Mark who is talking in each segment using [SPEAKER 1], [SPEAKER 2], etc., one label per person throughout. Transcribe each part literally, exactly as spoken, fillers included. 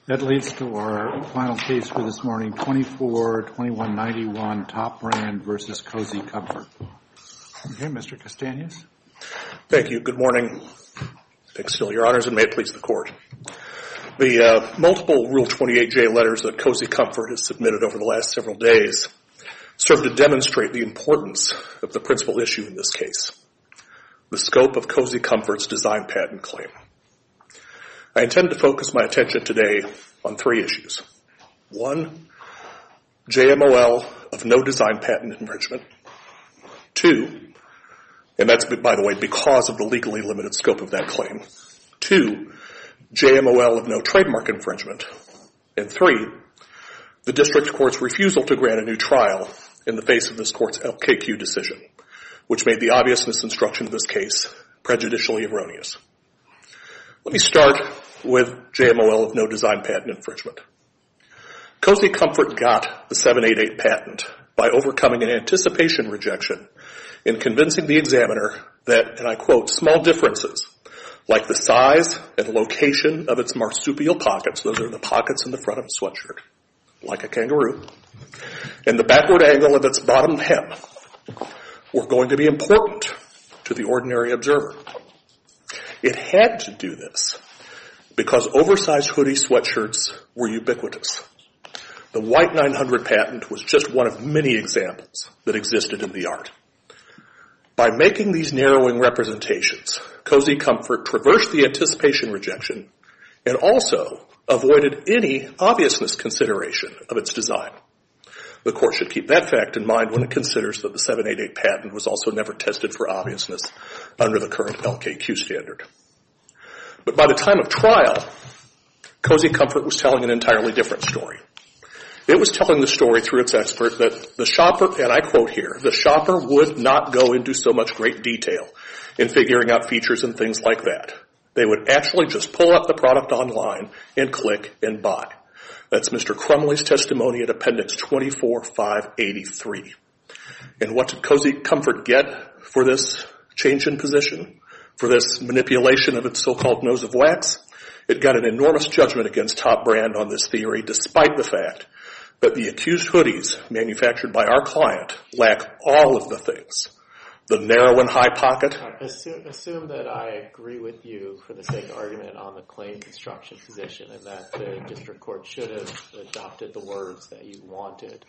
[SPEAKER 1] That leads to our final case for this morning, twenty-four twenty-one ninety-one, Top Brand versus Cozy Comfort. Okay, Mister Castañez.
[SPEAKER 2] Thank you. Good morning. Thanks, still, Your Honors, and may it please the Court. The uh, multiple Rule twenty-eight J letters that Cozy Comfort has submitted over the last several days serve to demonstrate the importance of the principal issue in this case, the scope of Cozy Comfort's design patent claim. I intend to focus my attention today on three issues. One, J M O L of no design patent infringement. Two, and that's, by the way, because of the legally limited scope of that claim. Two, J M O L of no trademark infringement. And three, the district court's refusal to grant a new trial in the face of this court's L K Q decision, which made the obviousness instruction of this case prejudicially erroneous. Let me start with J M O L of no design patent infringement. Cozy Comfort got the seven eighty-eight patent by overcoming an anticipation rejection in convincing the examiner that, and I quote, small differences like the size and location of its marsupial pockets, those are the pockets in the front of a sweatshirt, like a kangaroo, and the backward angle of its bottom hem were going to be important to the ordinary observer. It had to do this because oversized hoodie sweatshirts were ubiquitous. The White nine hundred patent was just one of many examples that existed in the art. By making these narrowing representations, Cozy Comfort traversed the anticipation rejection and also avoided any obviousness consideration of its design. The court should keep that fact in mind when it considers that the seven eighty-eight patent was also never tested for obviousness under the current L K Q standard. But by the time of trial, Cozy Comfort was telling an entirely different story. It was telling the story through its expert that the shopper, and I quote here, the shopper would not go into so much great detail in figuring out features and things like that. They would actually just pull up the product online and click and buy. That's Mister Crumley's testimony at Appendix twenty-four five eighty-three. And what did Cozy Comfort get for this change in position, for this manipulation of its so-called nose of wax? It got an enormous judgment against Top Brand on this theory, despite the fact that the accused hoodies manufactured by our client lack all of the things. The narrow and high pocket.
[SPEAKER 3] Assume, assume that I agree with you for the sake of argument on the claim construction position and that the district court should have adopted the words that you wanted.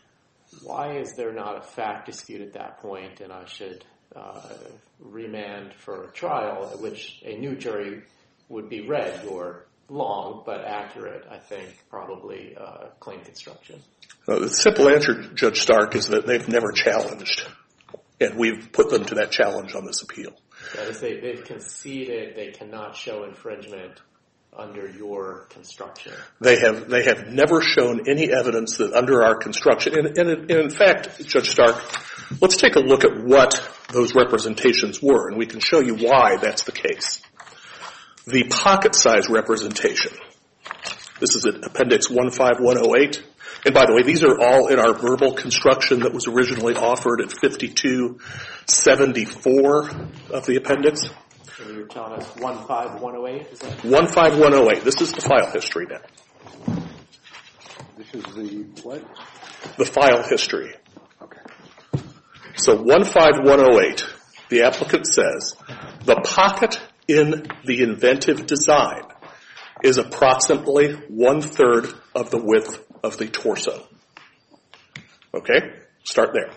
[SPEAKER 3] Why is there not a fact dispute at that point and I should uh, remand for a trial at which a new jury would be read your long but accurate, I think, probably uh, claim construction?
[SPEAKER 2] Uh, the simple answer, Judge Stark, is that they've never challenged. And we've put them to that challenge on this appeal.
[SPEAKER 3] That is, they, they've conceded they cannot show infringement under your construction.
[SPEAKER 2] They have they have never shown any evidence that under our construction, and, and, and in fact, Judge Stark, let's take a look at what those representations were, and we can show you why that's the case. The pocket size representation. This is at Appendix one five one oh eight. And by the way, these are all in our verbal construction that was originally offered at fifty-two seventy-four of the appendix.
[SPEAKER 3] So you're telling us one five one oh eight? Is that
[SPEAKER 2] one five one oh eight. This is the file history now.
[SPEAKER 1] This is the what?
[SPEAKER 2] The file history.
[SPEAKER 1] Okay.
[SPEAKER 2] So one five one oh eight, the applicant says, the pocket in the inventive design is approximately one-third of the width of the torso. Okay? Start there.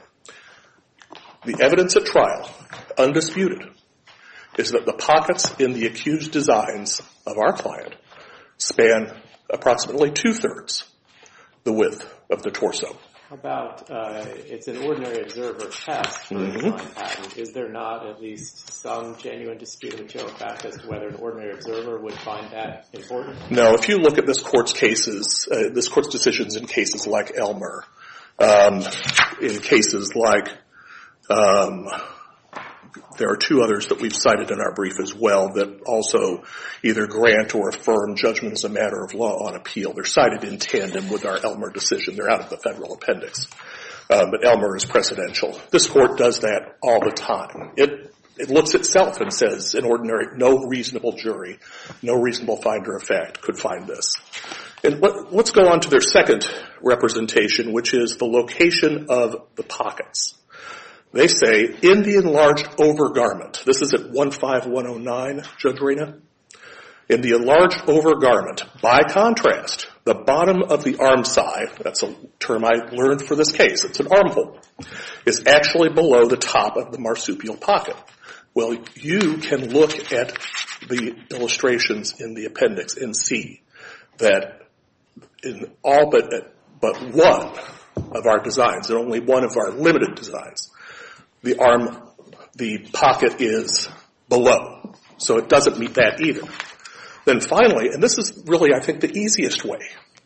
[SPEAKER 2] The evidence at trial, undisputed, is that the pockets in the accused designs of our client span approximately two-thirds the width of the torso.
[SPEAKER 3] How about, uh, it's an ordinary observer test for
[SPEAKER 2] Mm-hmm.
[SPEAKER 3] a design patent. Is there not at least some genuine dispute of material fact as to whether an ordinary observer would find that important?
[SPEAKER 2] No, if you look at this court's cases, uh, this court's decisions in cases like Elmer, um, in cases like, um, there are two others that we've cited in our brief as well that also either grant or affirm judgment as a matter of law on appeal. They're cited in tandem with our Elmer decision. They're out of the federal appendix. Um, but Elmer is precedential. This court does that all the time. It it looks itself and says, in ordinary, no reasonable jury, no reasonable finder of fact could find this. And let, let's go on to their second representation, which is the location of the pockets. They say, in the enlarged overgarment, this is at one five one oh nine, Judge Reyna, in the enlarged overgarment, by contrast, the bottom of the arm side, that's a term I learned for this case, it's an armhole, is actually below the top of the marsupial pocket. Well, you can look at the illustrations in the appendix and see that in all but, but one of our designs, and only one of our limited designs, the arm, the pocket is below. So it doesn't meet that either. Then finally, and this is really, I think, the easiest way,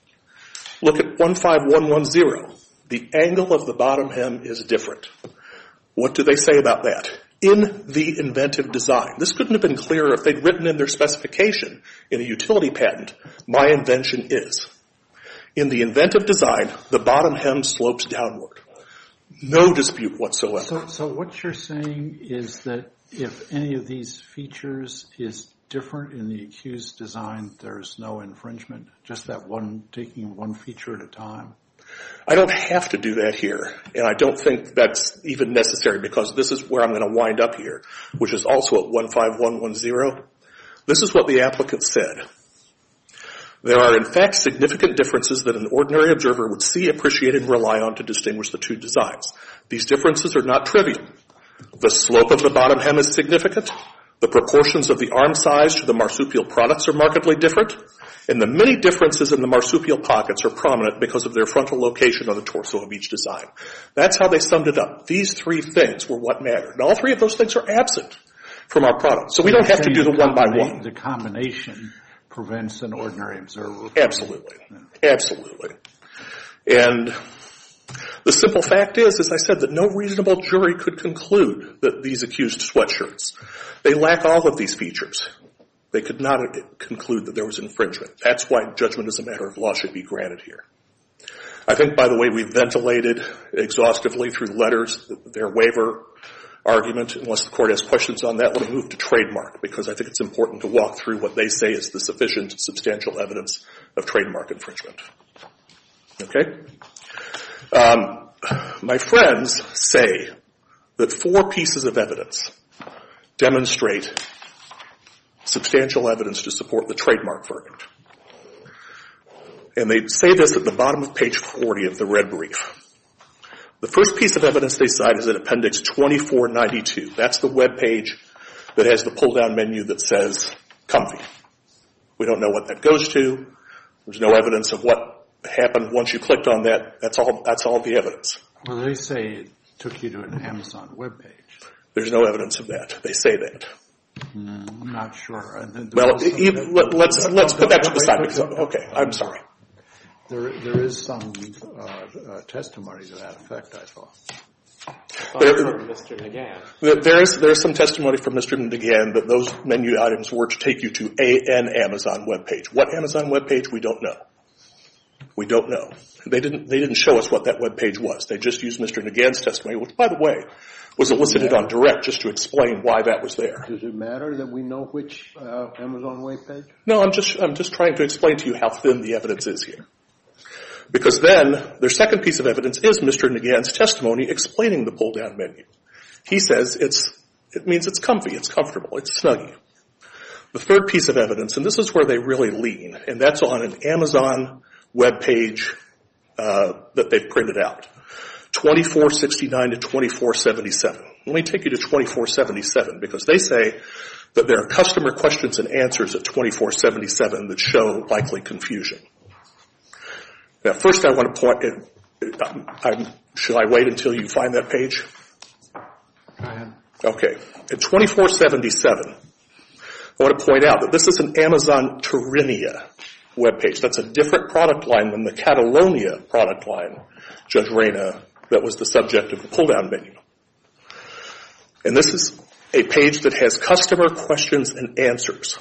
[SPEAKER 2] look at one five one one zero. The angle of the bottom hem is different. What do they say about that? In the inventive design. This couldn't have been clearer if they'd written in their specification in a utility patent, my invention is. In the inventive design, the bottom hem slopes downward. No dispute whatsoever.
[SPEAKER 1] So, so what you're saying is that if any of these features is different in the accused design, there's no infringement? Just that one, taking one feature at a time?
[SPEAKER 2] I don't have to do that here, and I don't think that's even necessary because this is where I'm going to wind up here, which is also at one five one one zero. This is what the applicant said. There are, in fact, significant differences that an ordinary observer would see, appreciate, and rely on to distinguish the two designs. These differences are not trivial. The slope of the bottom hem is significant. The proportions of the arm size to the marsupial products are markedly different. And the many differences in the marsupial pockets are prominent because of their frontal location on the torso of each design. That's how they summed it up. These three things were what mattered. And all three of those things are absent from our product. So we don't have to do the one by one.
[SPEAKER 1] The combination prevents an ordinary observer.
[SPEAKER 2] Absolutely. Absolutely. And the simple fact is, as I said, that no reasonable jury could conclude that these accused sweatshirts, they lack all of these features. They could not conclude that there was infringement. That's why judgment as a matter of law should be granted here. I think, by the way, we've ventilated exhaustively through letters their waiver argument. Unless the court has questions on that, let me move to trademark, because I think it's important to walk through what they say is the sufficient substantial evidence of trademark infringement. Okay? Um, my friends say that four pieces of evidence demonstrate substantial evidence to support the trademark verdict. And they say this at the bottom of page forty of the red brief. The first piece of evidence they cite is in appendix twenty-four ninety-two. That's the web page that has the pull-down menu that says comfy. We don't know what that goes to. There's no evidence of what happened once you clicked on that. That's all, that's all the evidence.
[SPEAKER 1] Well, they say it took you to an Amazon web page.
[SPEAKER 2] There's no evidence of that. They say that.
[SPEAKER 1] Mm, I'm not sure.
[SPEAKER 2] Well, even, let, let's let's put that to the side. Okay, I'm sorry.
[SPEAKER 1] There, there is some uh, uh, testimony to that effect, I thought.
[SPEAKER 2] There,
[SPEAKER 3] from Mister Nagan.
[SPEAKER 2] There is there is some testimony from Mister Nagan that those menu items were to take you to a, an Amazon web page. What Amazon web page? We don't know. We don't know. They didn't they didn't show us what that web page was. They just used Mister Nagan's testimony, which, by the way, was elicited on direct just to explain why that was there.
[SPEAKER 4] Does it matter that we know which uh, Amazon web page?
[SPEAKER 2] No, I'm just I'm just trying to explain to you how thin the evidence is here. Because then their second piece of evidence is Mister Nagan's testimony explaining the pull-down menu. He says it's it means it's comfy, it's comfortable, it's snuggy. The third piece of evidence, and this is where they really lean, and that's on an Amazon web page uh, that they've printed out. twenty-four sixty-nine to twenty-four seventy-seven. Let me take you to twenty-four seventy-seven because they say that there are customer questions and answers at twenty-four seventy-seven that show likely confusion. Now, first I want to point, I'm, I'm, should I wait until you find that page?
[SPEAKER 1] Go ahead.
[SPEAKER 2] Okay. At twenty-four seventy-seven, I want to point out that this is an Amazon Torinia webpage. That's a different product line than the Catalonia product line, Judge Reyna, that was the subject of the pull-down menu. And this is a page that has customer questions and answers.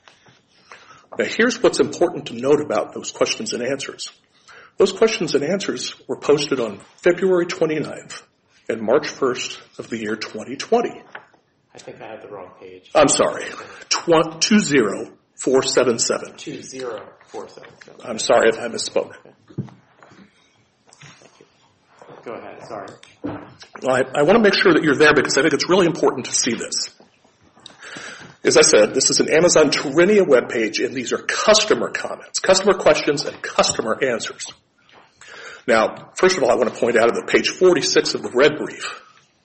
[SPEAKER 2] Now, here's what's important to note about those questions and answers. Those questions and answers were posted on February twenty-ninth and March first of the year twenty twenty.
[SPEAKER 3] I think I have the wrong page.
[SPEAKER 2] I'm sorry. two zero four seven seven.
[SPEAKER 3] two zero four seven seven.
[SPEAKER 2] I'm sorry if I misspoke.
[SPEAKER 3] Okay. Go ahead. Sorry.
[SPEAKER 2] Well, I, I want to make sure that you're there because I think it's really important to see this. As I said, this is an Amazon Terinia webpage, and these are customer comments, customer questions, and customer answers. Now, first of all, I want to point out at page forty-six of the red brief,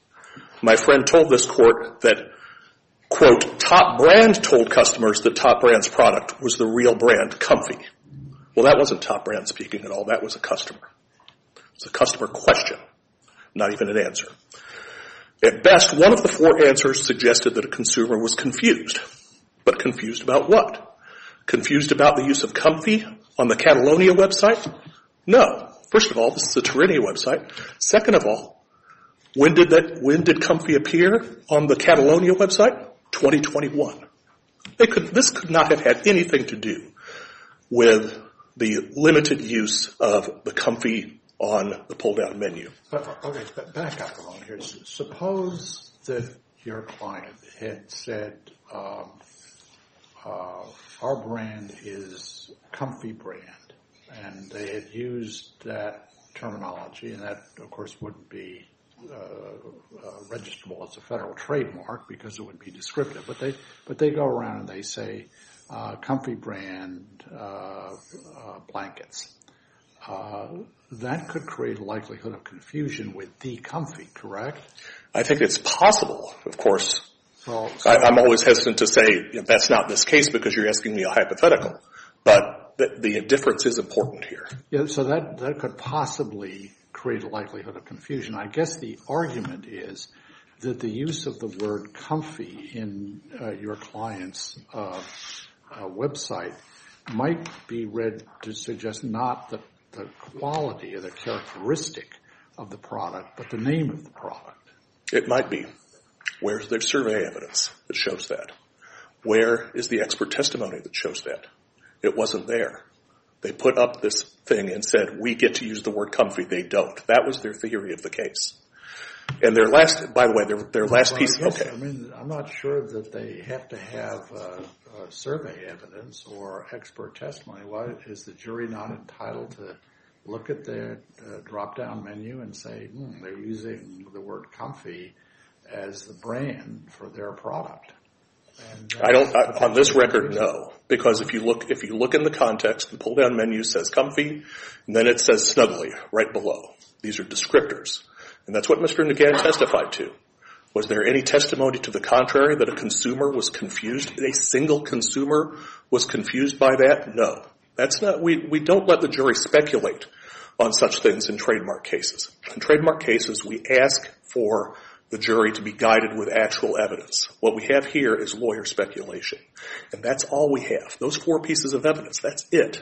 [SPEAKER 2] my friend told this court that, quote, Top Brand told customers that Top Brand's product was the real brand, Comfy. Well, that wasn't Top Brand speaking at all. That was a customer. It's a customer question, not even an answer. At best, one of the four answers suggested that a consumer was confused. But confused about what? Confused about the use of Comfy on the Catalonia website? No. First of all, this is a Terinia website. Second of all, when did that, when did Comfy appear on the Catalonia website? twenty twenty-one. They could, this could not have had anything to do with the limited use of the Comfy on the pull-down menu.
[SPEAKER 1] But, okay, back up a moment here. Suppose that your client had said, um, uh, our brand is Comfy brand, and they had used that terminology, and that, of course, wouldn't be uh, uh, registrable as a federal trademark because it would be descriptive. But they, but they go around and they say, uh, Comfy brand uh, uh, blankets. Uh, that could create a likelihood of confusion with the Comfy, correct?
[SPEAKER 2] I think it's possible, of course.
[SPEAKER 1] Well, so
[SPEAKER 2] I, I'm always hesitant to say you know, that's not this case because you're asking me a hypothetical. But the, the difference is important here.
[SPEAKER 1] Yeah, so that, that could possibly create a likelihood of confusion. I guess the argument is that the use of the word Comfy in uh, your client's uh, uh, website might be read to suggest not the the quality or the characteristic of the product, but the name of the product.
[SPEAKER 2] It might be. Where's their survey evidence that shows that? Where is the expert testimony that shows that? It wasn't there. They put up this thing and said, we get to use the word Comfy. They don't. That was their theory of the case. And their last, by the way, their, their last
[SPEAKER 1] well,
[SPEAKER 2] piece,
[SPEAKER 1] I guess,
[SPEAKER 2] okay.
[SPEAKER 1] I mean, I'm not sure that they have to have uh, uh, survey evidence or expert testimony. Why is the jury not entitled to look at their uh, drop-down menu and say, hmm, they're using the word Comfy as the brand for their product? And
[SPEAKER 2] I don't, I, on this record, no. Because if you look, if you look in the context, the pull-down menu says Comfy, and then it says Snuggly right below. These are descriptors. And that's what Mister Nagin testified to. Was there any testimony to the contrary that a consumer was confused? A single consumer was confused by that? No. That's not, we, we don't let the jury speculate on such things in trademark cases. In trademark cases, we ask for the jury to be guided with actual evidence. What we have here is lawyer speculation. And that's all we have. Those four pieces of evidence, that's it.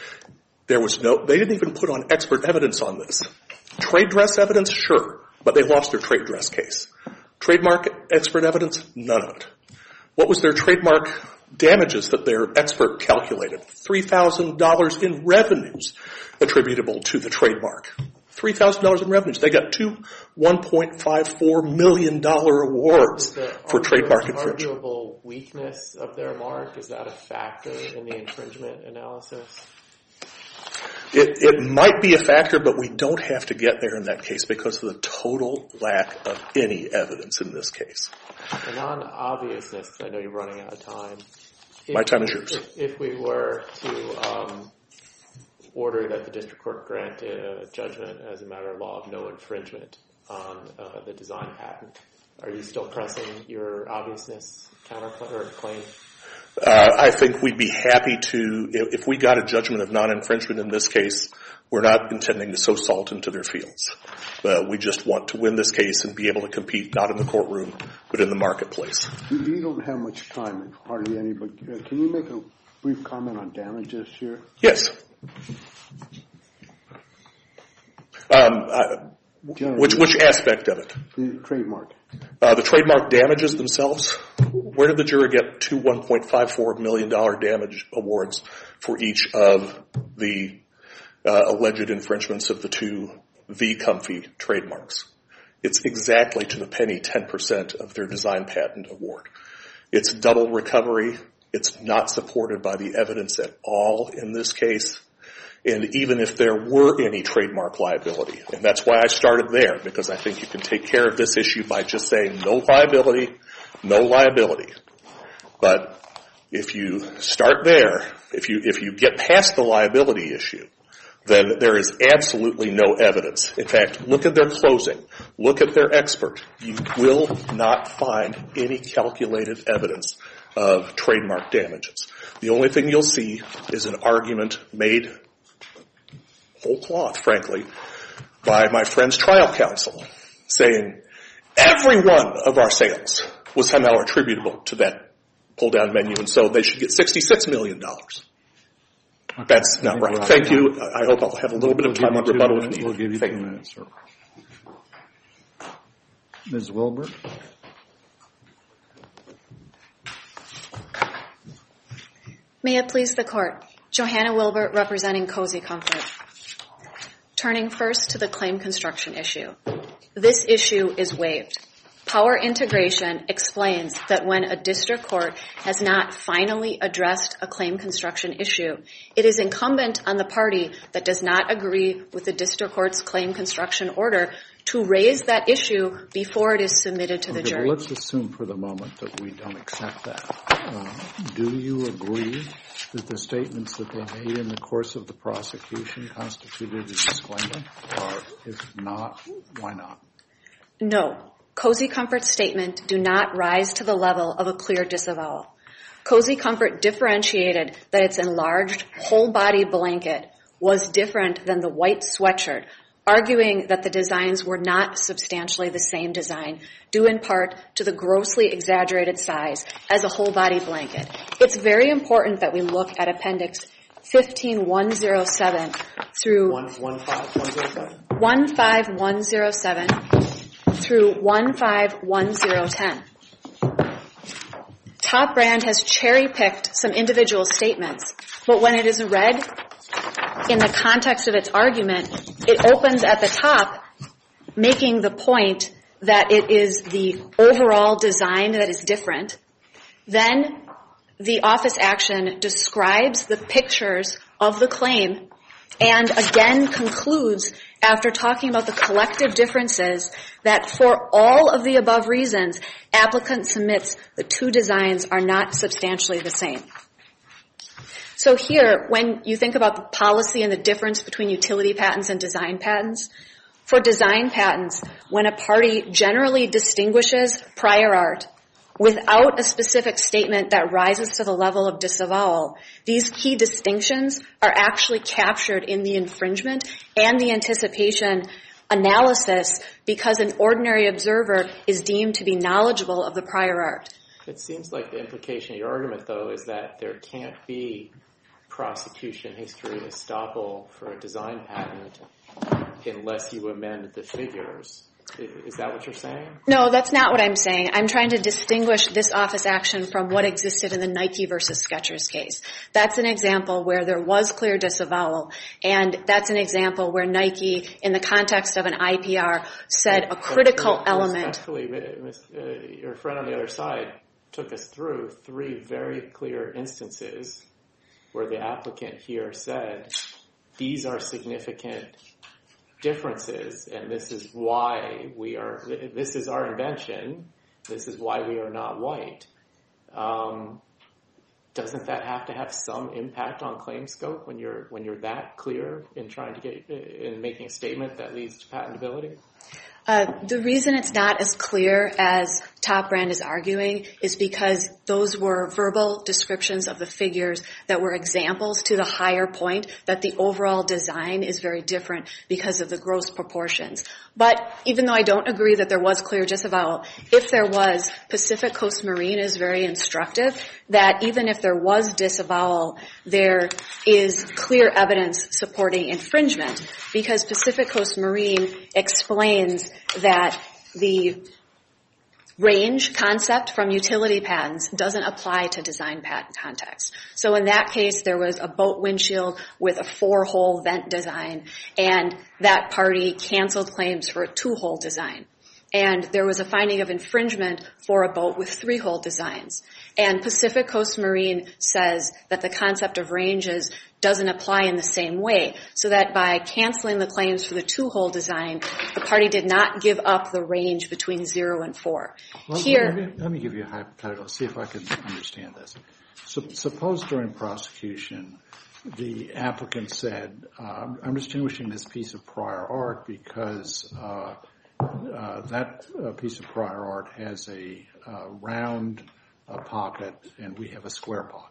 [SPEAKER 2] There was no, they didn't even put on expert evidence on this. Trade dress evidence, sure, but they lost their trade dress case. Trademark expert evidence, none of it. What was their trademark damages that their expert calculated? three thousand dollars in revenues attributable to the trademark. three thousand dollars in revenues. They got two one point five four million dollars awards for trademark infringement.
[SPEAKER 3] Is the arguable weakness of their mark, is that a factor in the infringement analysis?
[SPEAKER 2] It, it might be a factor, but we don't have to get there in that case because of the total lack of any evidence in this case.
[SPEAKER 3] And on obviousness, I know you're running out of time. If,
[SPEAKER 2] My time is yours.
[SPEAKER 3] If, if we were to um, order that the district court grant a judgment as a matter of law of no infringement on uh, the design patent, are you still pressing your obviousness counterclaim or claim?
[SPEAKER 2] Uh, I think we'd be happy to, if, if we got a judgment of non-infringement in this case, we're not intending to sow salt into their fields. Uh, we just want to win this case and be able to compete not in the courtroom, but in the marketplace.
[SPEAKER 4] You, you don't have much time, hardly any, but uh, can you make a brief comment on damages here?
[SPEAKER 2] Yes. Um, I, which, which aspect of it?
[SPEAKER 4] The trademark.
[SPEAKER 2] Uh, the trademark damages themselves. Where did the jury get two one point five four million dollars damage awards for each of the uh, alleged infringements of the two The Comfy trademarks? It's exactly to the penny ten percent of their design patent award. It's double recovery. It's not supported by the evidence at all in this case. And even if there were any trademark liability, and that's why I started there, because I think you can take care of this issue by just saying no liability, no liability. But if you start there, if you if you get past the liability issue, then there is absolutely no evidence. In fact, look at their closing. Look at their expert. You will not find any calculated evidence of trademark damages. The only thing you'll see is an argument made whole cloth, frankly, by my friend's trial counsel, saying every one of our sales was somehow attributable to that pull-down menu, and so they should get sixty-six million dollars. Okay. That's not right. Thank you. I hope I'll have a little bit of time on rebuttal if needed.
[SPEAKER 1] We'll give you two minutes, sir. Miz Wilbert.
[SPEAKER 5] May it please the Court. Johanna Wilbert representing Cozy Comfort. Turning first to the claim construction issue. This issue is waived. Power Integration explains that when a district court has not finally addressed a claim construction issue, it is incumbent on the party that does not agree with the district court's claim construction order to raise that issue before it is submitted to the
[SPEAKER 1] okay,
[SPEAKER 5] jury.
[SPEAKER 1] Well, let's assume for the moment that we don't accept that. Uh, do you agree that the statements that they made in the course of the prosecution constituted a disclaimer? Or if not, why not?
[SPEAKER 5] No. Cozy Comfort's statement do not rise to the level of a clear disavowal. Cozy Comfort differentiated that its enlarged whole-body blanket was different than the white sweatshirt, arguing that the designs were not substantially the same design, due in part to the grossly exaggerated size as a whole-body blanket. It's very important that we look at Appendix fifteen one oh seven through
[SPEAKER 3] one five one oh seven
[SPEAKER 5] one five one oh seven through one five one oh ten. Top Brand has cherry-picked some individual statements, but when it is read in the context of its argument, it opens at the top, making the point that it is the overall design that is different. Then the office action describes the pictures of the claim and again concludes, after talking about the collective differences, that for all of the above reasons, applicant submits the two designs are not substantially the same. So here, when you think about the policy and the difference between utility patents and design patents, for design patents, when a party generally distinguishes prior art without a specific statement that rises to the level of disavowal, these key distinctions are actually captured in the infringement and the anticipation analysis because an ordinary observer is deemed to be knowledgeable of the prior art.
[SPEAKER 3] It seems like the implication of your argument, though, is that there can't be prosecution history estoppel for a design patent unless you amend the figures. Is that what you're saying?
[SPEAKER 5] No, that's not what I'm saying. I'm trying to distinguish this office action from what existed in the Nike versus Skechers case. That's an example where there was clear disavowal, and that's an example where Nike, in the context of an I P R, said a critical
[SPEAKER 3] but,
[SPEAKER 5] element.
[SPEAKER 3] Respectfully, uh, your friend on the other side took us through three very clear instances where the applicant here said, these are significant differences, and this is why we are, this is our invention, this is why we are not white. Um, doesn't that have to have some impact on claim scope when you're when you're that clear in trying to get in making a statement that leads to patentability?
[SPEAKER 5] Uh, the reason it's not as clear as Top Brand is arguing is because those were verbal descriptions of the figures that were examples to the higher point that the overall design is very different because of the gross proportions. But even though I don't agree that there was clear disavowal, if there was, Pacific Coast Marine is very instructive that even if there was disavowal, there is clear evidence supporting infringement because Pacific Coast Marine explains that the range concept from utility patents doesn't apply to design patent context. So in that case, there was a boat windshield with a four-hole vent design, and that party canceled claims for a two-hole design. and there was a finding of infringement for a boat with three-hole designs. And Pacific Coast Marine says that the concept of ranges doesn't apply in the same way, so that by canceling the claims for the two-hole design, the party did not give up the range between zero and four.
[SPEAKER 1] Well,
[SPEAKER 5] Here,
[SPEAKER 1] let me, let me give you a hypothetical, see if I can understand this. So, suppose during prosecution, the applicant said, uh, I'm distinguishing this piece of prior art because uh, uh, that uh, piece of prior art has a uh, round uh, pocket and we have a square pocket.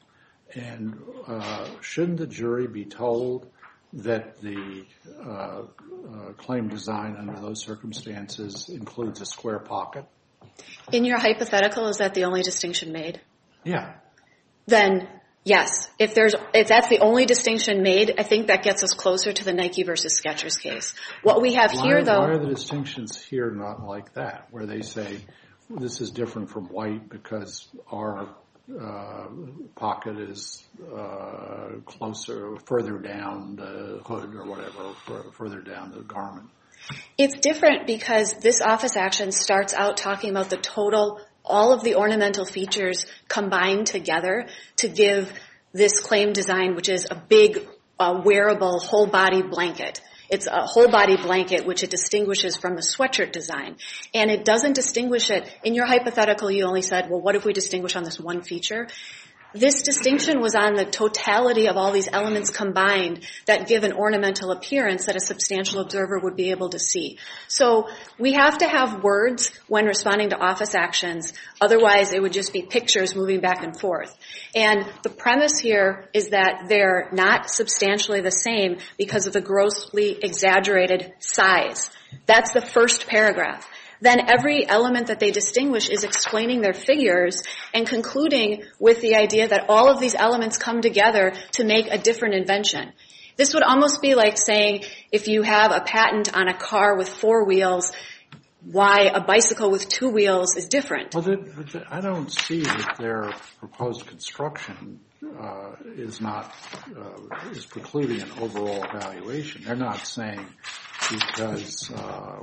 [SPEAKER 1] And uh, shouldn't the jury be told that the uh, uh, claim design under those circumstances includes a square pocket?
[SPEAKER 5] in your hypothetical, is that the only distinction made?
[SPEAKER 1] Yeah.
[SPEAKER 5] Then, yes. If there's, if that's the only distinction made, I think that gets us closer to the Nike versus Skechers case. What we have
[SPEAKER 1] Why,
[SPEAKER 5] here, though...
[SPEAKER 1] why are the distinctions here not like that, where they say this is different from white because our uh, pocket is uh, closer, further down the hood or whatever, f- further down the garment?
[SPEAKER 5] It's different because this office action starts out talking about the total, all of the ornamental features combined together to give this claim design, which is a big uh, wearable whole body blanket. It's a whole body blanket which it distinguishes from the sweatshirt design. And it doesn't distinguish it. In your hypothetical, you only said, well, what if we distinguish on this one feature? This distinction was on the totality of all these elements combined that give an ornamental appearance that a substantial observer would be able to see. So we have to have words when responding to office actions. Otherwise, it would just be pictures moving back and forth. And the premise here is that they're not substantially the same because of the grossly exaggerated size. That's the first paragraph. Then every element that they distinguish is explaining their figures and concluding with the idea that all of these elements come together to make a different invention. This would almost be like saying if you have a patent on a car with four wheels, why a bicycle with two wheels is different.
[SPEAKER 1] Well, the, the, I don't see that their proposed construction uh, is not uh, is precluding an overall evaluation. They're not saying because uh, uh,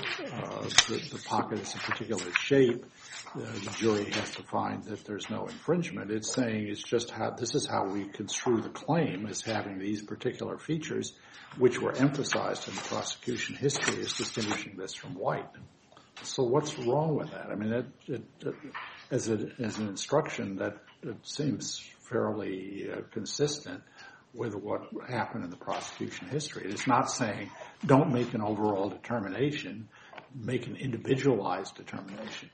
[SPEAKER 1] the, the pocket is a particular shape, uh, the jury has to find that there's no infringement. It's saying it's just how this is how we construe the claim as having these particular features, which were emphasized in the prosecution history as distinguishing this from white. So what's wrong with that? I mean, it, it, it, as, a, as an instruction, that it seems fairly uh, consistent with what happened in the prosecution history. It's not saying don't make an overall determination, make an individualized determination.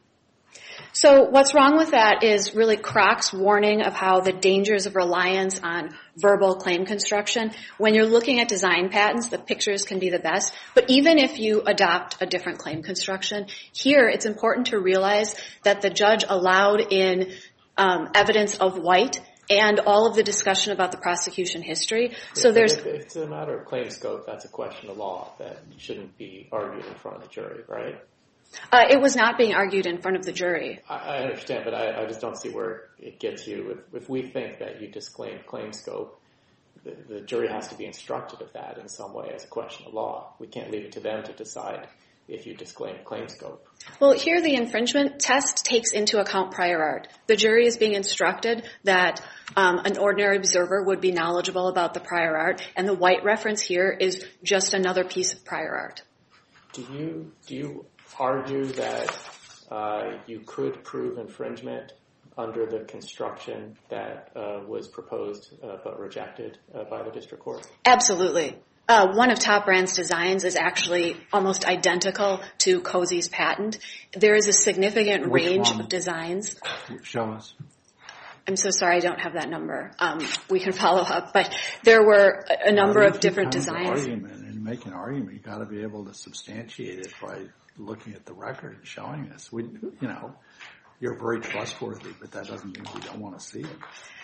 [SPEAKER 5] So what's wrong with that is really Croc's warning of how the dangers of reliance on verbal claim construction. When you're looking at design patents, the pictures can be the best. But even if you adopt a different claim construction, here it's important to realize that the judge allowed in um, evidence of white and all of the discussion about the prosecution history. So
[SPEAKER 3] yeah,
[SPEAKER 5] there's...
[SPEAKER 3] If it's a matter of claim scope, that's a question of law that shouldn't be argued in front of the jury, right?
[SPEAKER 5] Uh, it was not being argued in front of the jury.
[SPEAKER 3] I, I understand, but I, I just don't see where it gets you. If, if we think that you disclaim claim scope, the, the jury has to be instructed of that in some way as a question of law. We can't leave it to them to decide if you disclaim claim scope.
[SPEAKER 5] Well, here the infringement test takes into account prior art. The jury is being instructed that um, an ordinary observer would be knowledgeable about the prior art, and the white reference here is just another piece of prior art.
[SPEAKER 3] Do you do you argue that uh, you could prove infringement under the construction that uh, was proposed uh, but rejected uh, by the district court?
[SPEAKER 5] Absolutely. Uh, one of Top Brand's designs is actually almost identical to Cozy's patent. There is a significant
[SPEAKER 1] Which
[SPEAKER 5] range
[SPEAKER 1] one?
[SPEAKER 5] of designs.
[SPEAKER 1] Show us.
[SPEAKER 5] I'm so sorry, I don't have that number. Um, we can follow up, but there were a, a number
[SPEAKER 1] Well,
[SPEAKER 5] of
[SPEAKER 1] if
[SPEAKER 5] different
[SPEAKER 1] you come to
[SPEAKER 5] designs.
[SPEAKER 1] Argument and make an argument, you got to be able to substantiate it by looking at the record and showing us. We, you know, you're very trustworthy, but that doesn't mean we don't want to see it.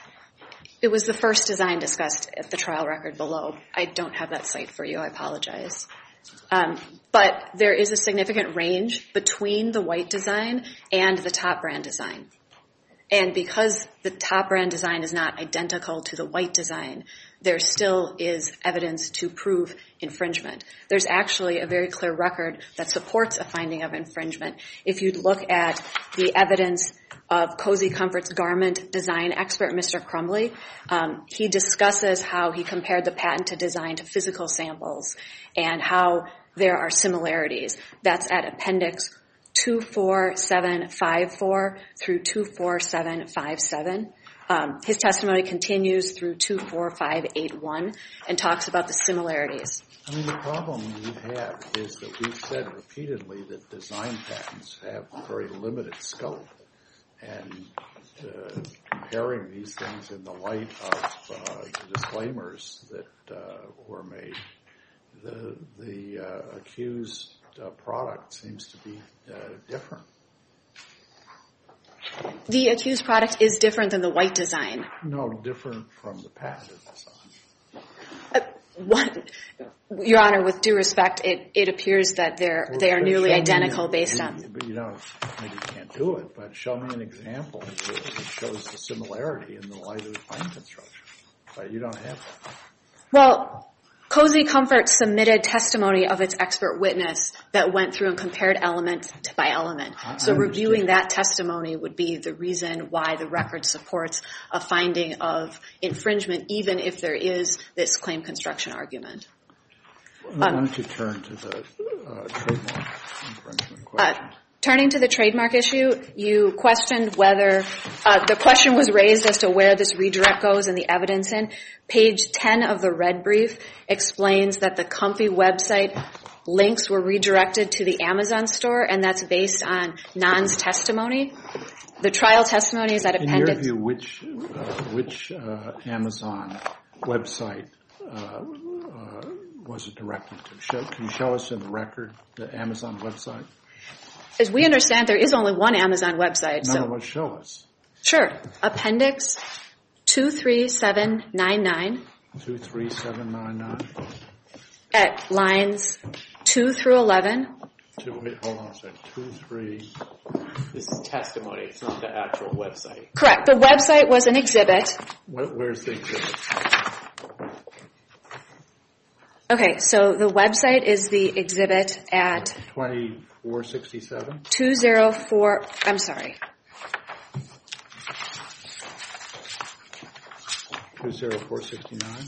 [SPEAKER 5] It was the first design discussed at the trial record below. I don't have that site for you. I apologize. Um, but there is a significant range between the white design and the Top Brand design. And because the Top Brand design is not identical to the white design, there still is evidence to prove infringement. There's actually a very clear record that supports a finding of infringement. If you look at the evidence of Cozy Comfort's garment design expert, Mister Crumbly, um, he discusses how he compared the patented design to physical samples and how there are similarities. That's at Appendix two four seven five four through two four seven five seven. Um, his testimony continues through two four five eight one and talks about the similarities.
[SPEAKER 1] I mean, the problem you have is that we've said repeatedly that design patents have very limited scope. And uh, comparing these things in the light of uh, the disclaimers that uh, were made, the, the uh, accused uh, product seems to be uh, different.
[SPEAKER 5] The accused product is different than the white design.
[SPEAKER 1] No, different from the patented design.
[SPEAKER 5] Uh, one, Your Honor, with due respect, it, it appears that they're
[SPEAKER 1] Well,
[SPEAKER 5] they are nearly
[SPEAKER 1] show
[SPEAKER 5] identical
[SPEAKER 1] me,
[SPEAKER 5] based on.
[SPEAKER 1] But you know, maybe you can't do it. But show me an example that, that shows the similarity in the light of the claim construction. But you don't have that.
[SPEAKER 5] Well, Cozy Comfort submitted testimony of its expert witness that went through and compared element to by element.
[SPEAKER 1] I,
[SPEAKER 5] so
[SPEAKER 1] I
[SPEAKER 5] reviewing
[SPEAKER 1] understand.
[SPEAKER 5] that testimony would be the reason why the record supports a finding of infringement, even if there is this claim construction argument.
[SPEAKER 1] Why
[SPEAKER 5] Um,
[SPEAKER 1] don't you turn to the uh, trademark infringement
[SPEAKER 5] Uh,
[SPEAKER 1] question?
[SPEAKER 5] Turning to the trademark issue, you questioned whether uh, the question was raised as to where this redirect goes and the evidence in. Page ten of the red brief explains that the Comfy website links were redirected to the Amazon store, and that's based on Nan's testimony. The trial testimony is at
[SPEAKER 1] In
[SPEAKER 5] appendix.
[SPEAKER 1] your view, which uh, which uh, Amazon website uh, uh, was it directed to? Show, can you show us in the record the Amazon website?
[SPEAKER 5] As we understand, there is only one Amazon website.
[SPEAKER 1] No,
[SPEAKER 5] so
[SPEAKER 1] no, what show us?
[SPEAKER 5] Sure. Appendix two three seven nine nine
[SPEAKER 1] Two three seven nine nine.
[SPEAKER 5] at lines two through eleven.
[SPEAKER 1] Two, wait, hold on a second. Two three.
[SPEAKER 3] This is testimony. It's not the actual website.
[SPEAKER 5] Correct. The website was an exhibit.
[SPEAKER 1] Where, where's the exhibit?
[SPEAKER 5] Okay, so the website is the exhibit at
[SPEAKER 1] Twenty-four sixty-seven.
[SPEAKER 5] two oh four, I'm sorry,
[SPEAKER 1] Two zero four sixty nine.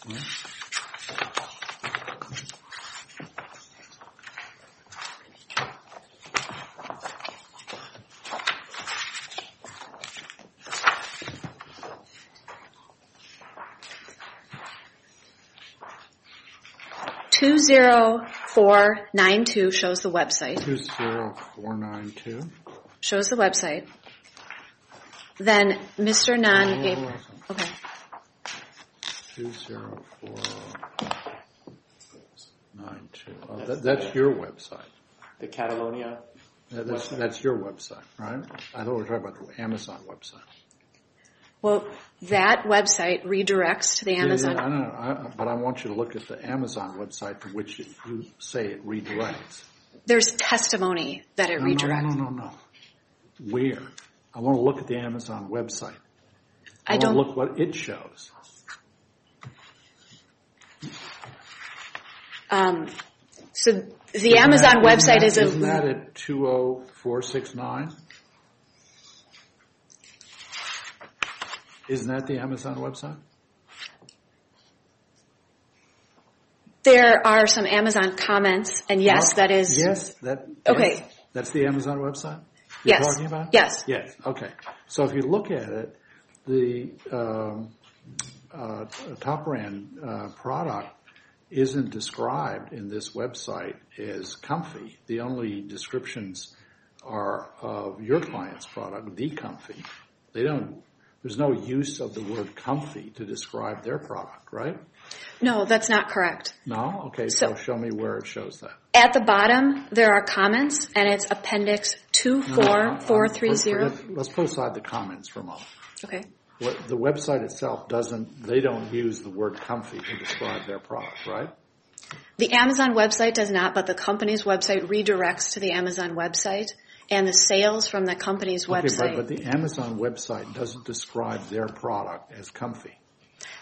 [SPEAKER 5] two oh four nine two shows the website,
[SPEAKER 1] Two zero four nine two.
[SPEAKER 5] shows the website. Then Mister Nan gave, okay,
[SPEAKER 1] Two zero four nine two. Oh, that, that's your website.
[SPEAKER 3] The Catalonia.
[SPEAKER 1] That- That's, that's your website, right? I thought we were talking about the Amazon website.
[SPEAKER 5] well, that website redirects to the Amazon.
[SPEAKER 1] Yeah, yeah, I know, I, but I want you to look at the Amazon website to which you say it redirects.
[SPEAKER 5] There's testimony that it
[SPEAKER 1] No, no,
[SPEAKER 5] redirects.
[SPEAKER 1] no, no, no, no. Where? I want to look at the Amazon website. I,
[SPEAKER 5] I
[SPEAKER 1] want
[SPEAKER 5] don't,
[SPEAKER 1] to look what it shows.
[SPEAKER 5] um, so the
[SPEAKER 1] Isn't
[SPEAKER 5] Amazon
[SPEAKER 1] that-
[SPEAKER 5] website is
[SPEAKER 1] isn't that,
[SPEAKER 5] a,
[SPEAKER 1] Isn't that at two oh four six nine? Isn't that the Amazon website?
[SPEAKER 5] there are some Amazon comments, and yes,
[SPEAKER 1] Huh?
[SPEAKER 5] that is,
[SPEAKER 1] Yes, that.
[SPEAKER 5] Okay.
[SPEAKER 1] Yes, that's the Amazon website you're
[SPEAKER 5] Yes.
[SPEAKER 1] talking about?
[SPEAKER 5] Yes.
[SPEAKER 1] Yes. Okay. So if you look at it, the um, uh, top brand uh, product isn't described in this website as comfy. The only descriptions are of your client's product, the comfy. They don't. There's no use of the word comfy to describe their product, right?
[SPEAKER 5] no, that's not correct.
[SPEAKER 1] No? Okay, so,
[SPEAKER 5] So-
[SPEAKER 1] show me where it shows that.
[SPEAKER 5] At the bottom, there are comments, and it's appendix two
[SPEAKER 1] No, no,
[SPEAKER 5] four
[SPEAKER 1] I'm-
[SPEAKER 5] four
[SPEAKER 1] I'm-
[SPEAKER 5] three zero.
[SPEAKER 1] forget- Let's put aside the comments for a moment.
[SPEAKER 5] Okay.
[SPEAKER 1] What, the website itself doesn't, they don't use the word comfy to describe their product, right?
[SPEAKER 5] The Amazon website does not, but the company's website redirects to the Amazon website, and the sales from the company's
[SPEAKER 1] Okay,
[SPEAKER 5] website.
[SPEAKER 1] but, but the Amazon website doesn't describe their product as comfy.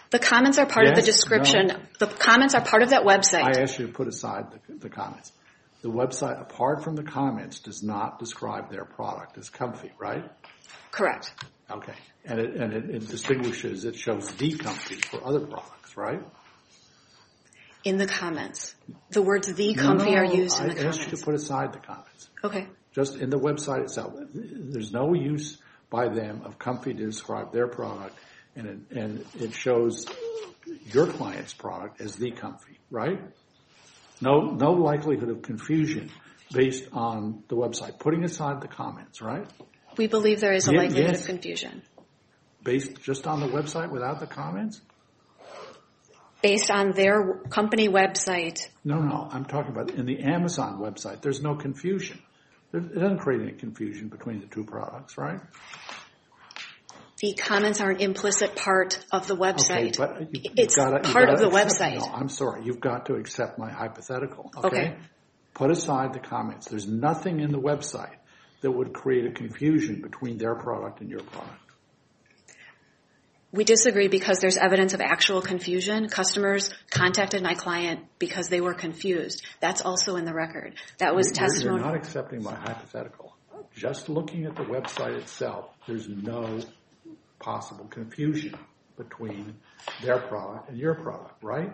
[SPEAKER 5] The comments are part of the
[SPEAKER 1] Yes,
[SPEAKER 5] description.
[SPEAKER 1] no.
[SPEAKER 5] The comments are part of that website.
[SPEAKER 1] I asked you to put aside the, the comments. The website, apart from the comments, does not describe their product as comfy, right?
[SPEAKER 5] Correct.
[SPEAKER 1] Okay. And it, and it, it distinguishes, it shows the comfy for other products, right?
[SPEAKER 5] In the comments. The words the comfy
[SPEAKER 1] no, no,
[SPEAKER 5] are used in the
[SPEAKER 1] I asked you
[SPEAKER 5] comments.
[SPEAKER 1] to put aside the comments.
[SPEAKER 5] Okay.
[SPEAKER 1] Just in the website itself. There's no use by them of comfy to describe their product, and it, and it shows your client's product as the comfy, right? No, no likelihood of confusion based on the website. Putting aside the comments, right?
[SPEAKER 5] We believe there is a
[SPEAKER 1] Ye-
[SPEAKER 5] likelihood
[SPEAKER 1] yes.
[SPEAKER 5] of confusion.
[SPEAKER 1] Based just on the website without the comments?
[SPEAKER 5] Based on their company website,
[SPEAKER 1] No, no, I'm talking about in the Amazon website. There's no confusion. It doesn't create any confusion between the two products, right?
[SPEAKER 5] the comments are an implicit part of the website.
[SPEAKER 1] Okay, but you, you've
[SPEAKER 5] it's
[SPEAKER 1] gotta, you've
[SPEAKER 5] part of
[SPEAKER 1] gotta
[SPEAKER 5] the
[SPEAKER 1] accept,
[SPEAKER 5] website.
[SPEAKER 1] No, I'm sorry. You've got to accept my hypothetical. Okay?
[SPEAKER 5] Okay.
[SPEAKER 1] Put aside the comments. There's nothing in the website that would create a confusion between their product and your product.
[SPEAKER 5] We disagree because there's evidence of actual confusion. Customers contacted my client because they were confused. That's also in the record. That was
[SPEAKER 1] You're,
[SPEAKER 5] testimony.
[SPEAKER 1] you're not accepting my hypothetical. Just looking at the website itself, there's no possible confusion between their product and your product, right?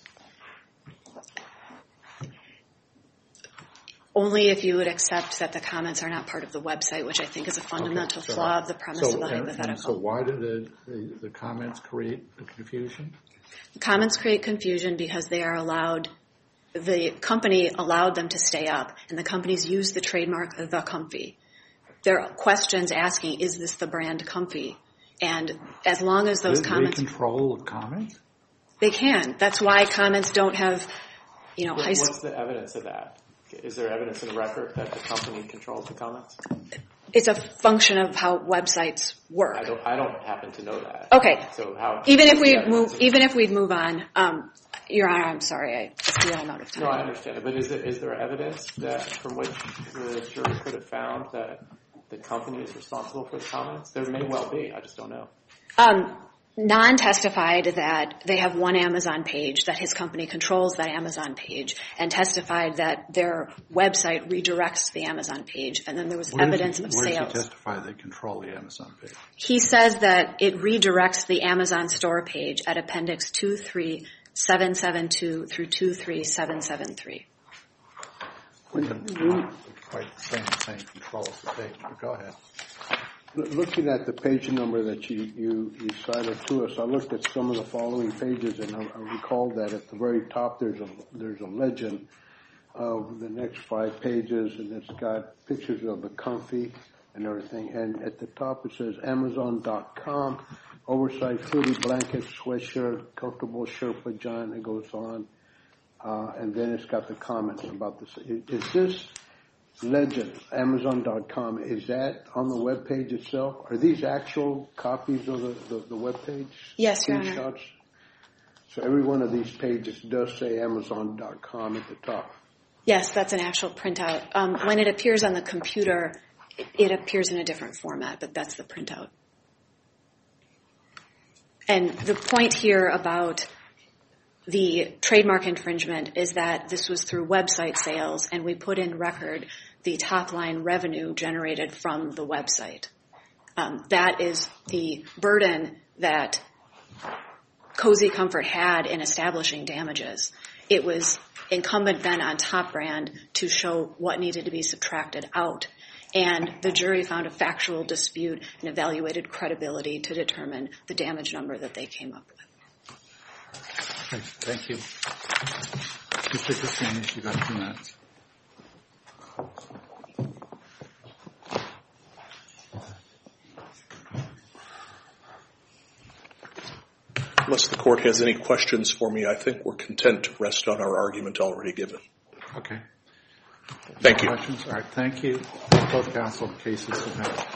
[SPEAKER 5] Only if you would accept that the comments are not part of the website, which I think is a fundamental
[SPEAKER 1] Okay, so-
[SPEAKER 5] flaw of the premise
[SPEAKER 1] so,
[SPEAKER 5] of the
[SPEAKER 1] and-
[SPEAKER 5] hypothetical.
[SPEAKER 1] And so why did the, the, the comments create the confusion?
[SPEAKER 5] Comments create confusion because they are allowed, the company allowed them to stay up, and the companies use the trademark The Comfy. There are questions asking, is this the brand Comfy? And as long as those
[SPEAKER 1] Did
[SPEAKER 5] comments...
[SPEAKER 1] they control the comments?
[SPEAKER 5] They can. That's why comments don't have, you know,
[SPEAKER 3] What-
[SPEAKER 5] high...
[SPEAKER 3] What's the evidence of that? Is there evidence in the record that the company controls the comments?
[SPEAKER 5] It's a function of how websites work.
[SPEAKER 3] I don't. I don't happen to know that.
[SPEAKER 5] Okay.
[SPEAKER 3] So how?
[SPEAKER 5] Even if we
[SPEAKER 3] Yeah,
[SPEAKER 5] move, even if we'd move on, um, Your Honor, I'm sorry, I see I'm out of time.
[SPEAKER 3] No, I understand it. But is there, is there evidence that from which the jury could have found that the company is responsible for the comments? There may well be. I just don't know.
[SPEAKER 5] Um, Non testified that they have one Amazon page, that his company controls that Amazon page, and testified that their website redirects the Amazon page, and then there was
[SPEAKER 1] Where does
[SPEAKER 5] evidence
[SPEAKER 1] he,
[SPEAKER 5] of
[SPEAKER 1] where
[SPEAKER 5] sales.
[SPEAKER 1] does he testify they control the Amazon page?
[SPEAKER 5] He says that it redirects the Amazon store page at Appendix two three seven seven two through two three seven seven three.
[SPEAKER 4] When, when,
[SPEAKER 1] Quite the same, same control of the page, but go ahead.
[SPEAKER 4] looking at the page number that you, you, you cited to us, I looked at some of the following pages, and I, I recall that at the very top there's a there's a legend of the next five pages, and it's got pictures of the Comfy and everything. And at the top it says Amazon dot com, oversized hoodie, blanket, sweatshirt, comfortable Sherpa John. It goes on, uh, and then it's got the comments about this. Is, is this legend, Amazon dot com, is that on the web page itself? Are these actual copies of the, the, the web page?
[SPEAKER 5] Yes, Your Honor.
[SPEAKER 4] Screenshots? So every one of these pages does say Amazon dot com at the top.
[SPEAKER 5] Yes, that's an actual printout. Um, when it appears on the computer, it, it appears in a different format, but that's the printout. And the point here about the trademark infringement is that this was through website sales, and we put in record the top-line revenue generated from the website. Um, that is the burden that Cozy Comfort had in establishing damages. It was incumbent then on Top Brand to show what needed to be subtracted out, and the jury found a factual dispute and evaluated credibility to determine the damage number that they came up with.
[SPEAKER 1] Okay, thank you. Mister Kustanis, you got two minutes.
[SPEAKER 2] Unless the court has any questions for me, I think we're content to rest on our argument already given.
[SPEAKER 1] Okay.
[SPEAKER 2] Thank you.
[SPEAKER 1] Questions? All right, thank you. Both counsel cases submitted.